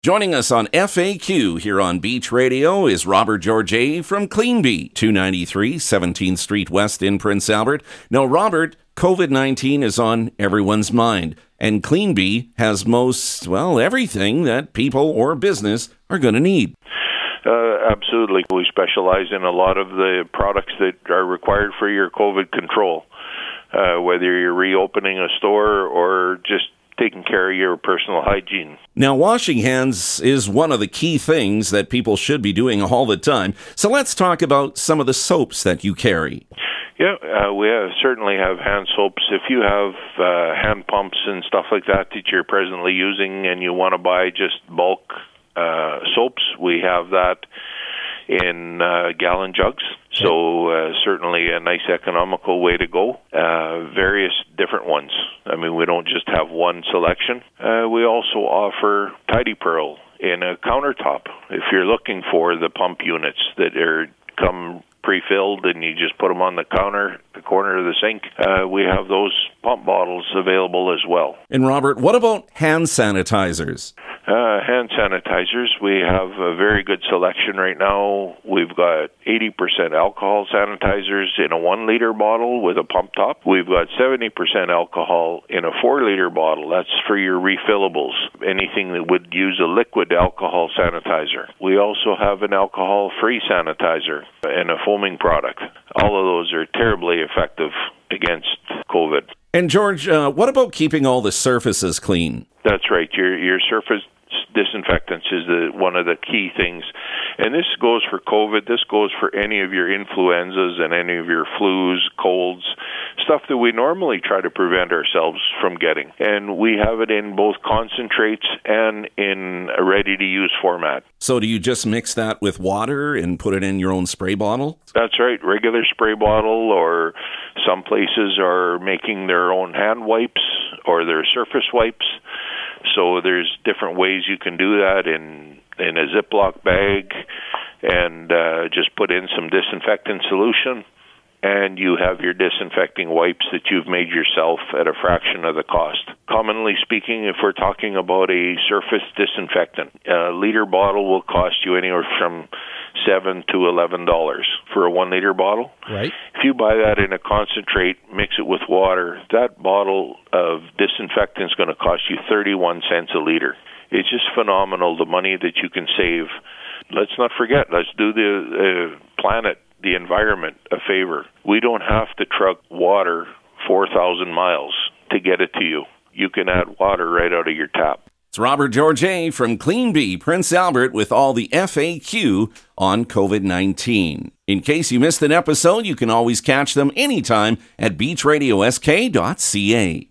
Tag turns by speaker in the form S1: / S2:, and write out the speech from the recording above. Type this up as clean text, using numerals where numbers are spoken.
S1: Joining us on FAQ here on Beach Radio is Robert Georget from Cleanbee, 293 17th Street West in Prince Albert. Now, Robert, COVID-19 is on everyone's mind, and Cleanbee has everything that people or business are going to need.
S2: Absolutely. We specialize in a lot of the products that are required for your COVID control, whether you're reopening a store or just taking care of your personal hygiene.
S1: Now, washing hands is one of the key things that people should be doing all the time. So let's talk about some of the soaps that you carry.
S2: Yeah, we certainly have hand soaps. If you have hand pumps and stuff like that you're presently using and you want to buy just bulk soaps, we have that in gallon jugs. So certainly a nice economical way to go. Various different ones. I mean, we don't just have one selection. We also offer Tidy Pearl in a countertop. If you're looking for the pump units that come pre-filled and you just put them on the counter, the corner of the sink, we have those pump bottles available as well.
S1: And Robert, what about hand sanitizers?
S2: Hand sanitizers, we have a very good selection right now. We've got 80% alcohol sanitizers in a 1-liter bottle with a pump top. We've got 70% alcohol in a 4-liter bottle. That's for your refillables, anything that would use a liquid alcohol sanitizer. We also have an alcohol-free sanitizer and a foaming product. All of those are terribly effective against COVID.
S1: And George, what about keeping all the surfaces clean?
S2: That's right. Your surface disinfectants is one of the key things. And this goes for COVID. This goes for any of your influenzas and any of your flus, colds, stuff that we normally try to prevent ourselves from getting. And we have it in both concentrates and in a ready-to-use format.
S1: So do you just mix that with water and put it in your own spray bottle?
S2: That's right. Regular spray bottle, or some places are making their own hand wipes or their surface wipes. So there's different ways you can do that in a Ziploc bag and just put in some disinfectant solution, and you have your disinfecting wipes that you've made yourself at a fraction of the cost. Commonly speaking, if we're talking about a surface disinfectant, a liter bottle will cost you anywhere from $7 to $11 for a 1-liter bottle.
S1: Right.
S2: If you buy that in a concentrate, mix it with water, that bottle of disinfectant is going to cost you 31 cents a liter. It's just phenomenal, the money that you can save. Let's not forget, let's do the planet, the environment, a favor. We don't have to truck water 4,000 miles to get it to you. You can add water right out of your tap.
S1: It's Robert Georget from Cleanbee, Prince Albert, with all the FAQ on COVID-19. In case you missed an episode, you can always catch them anytime at beachradiosk.ca.